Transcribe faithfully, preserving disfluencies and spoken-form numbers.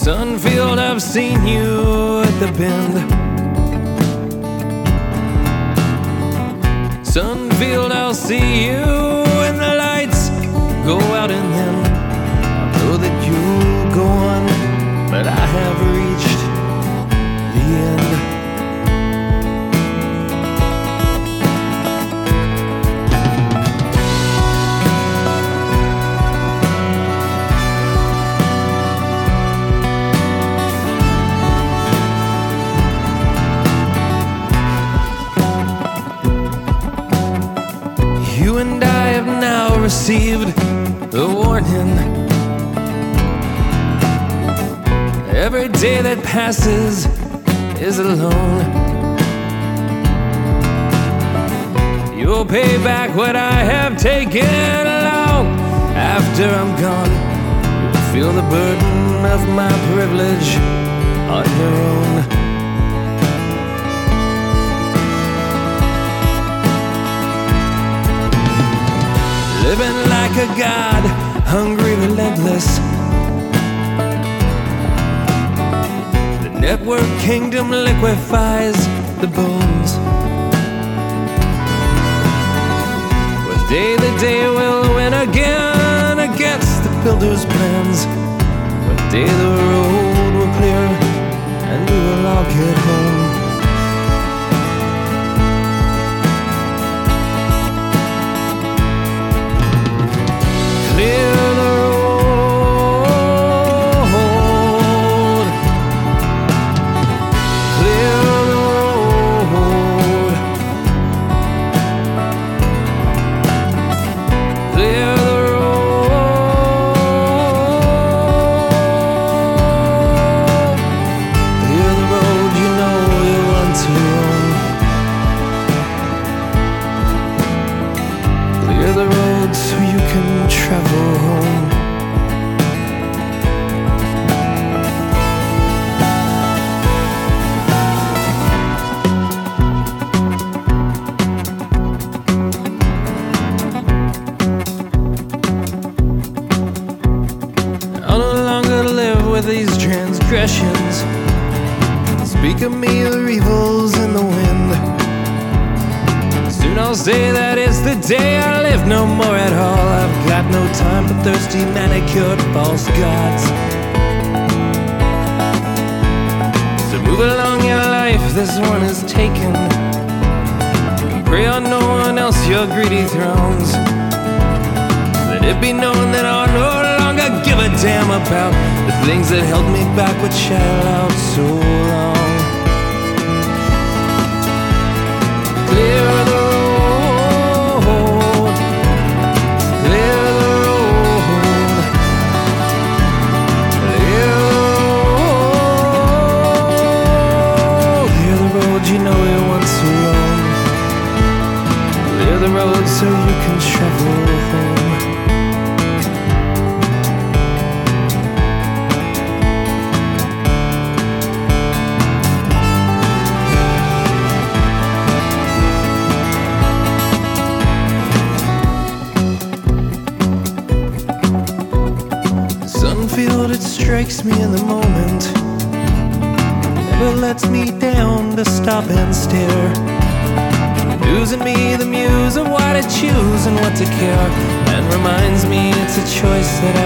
Sunfield, I've seen you at the bend. Sunfield, I'll see you when the lights go out, and then I know that you'll go on, but I have reached the end. You and I have now received the warning. Every day that passes is alone. You'll pay back what I have taken long after I'm gone. You'll feel the burden of my privilege on your own. Living like a god, hungry, relentless. The network kingdom liquefies the bones. One day the day will win again against the builder's plans. One day the road will clear and we will all get home. Clear the road, clear the road, clear the road, clear the road you know you want to roam. Clear the road so you can travel home. I'll no longer live with these transgressions. Speak of me your evils in the wind. Soon I'll say that it's the day I live no more at all. I've got no time for thirsty, manicured, false gods. So move along your life, this one is taken. Pray on no one else your greedy thrones. Let it be known that I no longer give a damn about the things that held me back with shall out so long. Clear the road, clear the road, clear the road, clear the road you know you want to roam. Clear the road so you can travel home. Sunfield, it strikes me in the moment. Never lets me down to stop and stare. Losing me the muse of what to choose and what to care, and reminds me it's a choice that